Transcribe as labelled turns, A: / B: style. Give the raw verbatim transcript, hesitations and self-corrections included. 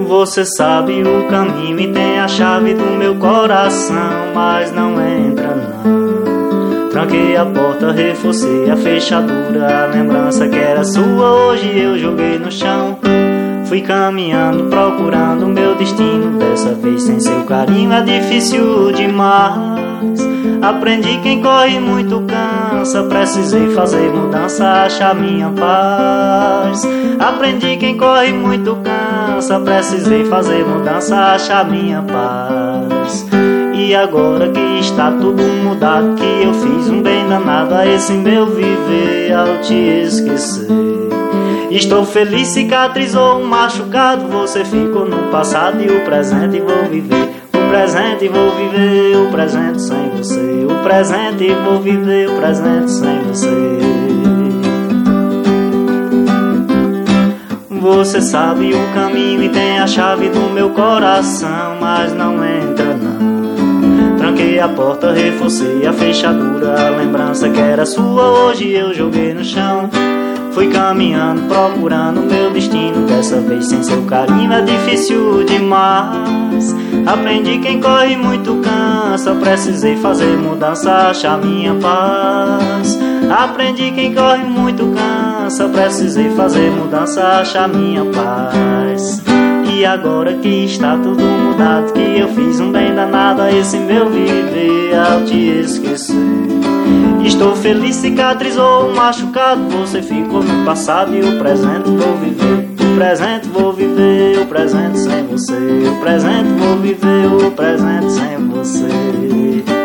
A: Você sabe o caminho e tem a chave do meu coração, mas não entra não. Tranquei a porta, reforcei a fechadura, a lembrança que era sua hoje eu joguei no chão. Fui caminhando, procurando meu destino, dessa vez sem seu carinho é difícil demais. Aprendi quem corre muito cansa, precisei fazer mudança, achar minha paz. Aprendi quem corre muito cansa, precisei fazer mudança, achar minha paz. E agora que está tudo mudado, que eu fiz um bem danado a esse meu viver ao te esquecer. Estou feliz, cicatrizou um machucado, você ficou no passado e o presente vou viver. O presente vou viver, o presente sem você. O presente vou viver, o presente sem você. Você sabe o caminho e tem a chave do meu coração, mas não entra não. Tranquei a porta, reforcei a fechadura, a lembrança que era sua hoje eu joguei no chão. Fui caminhando, procurando meu destino, dessa vez sem seu carinho é difícil demais. Aprendi quem corre muito cansa, precisei fazer mudança, achar minha paz. Aprendi quem corre muito cansa, precisei fazer mudança, achar minha paz. E agora que está tudo mudado, que eu fiz um bem danado a esse meu viver ao te esquecer. Estou feliz, cicatrizou um machucado, você ficou no passado e o presente vou viver. O presente vou viver, o presente sem você. O presente vou viver, o presente sem você.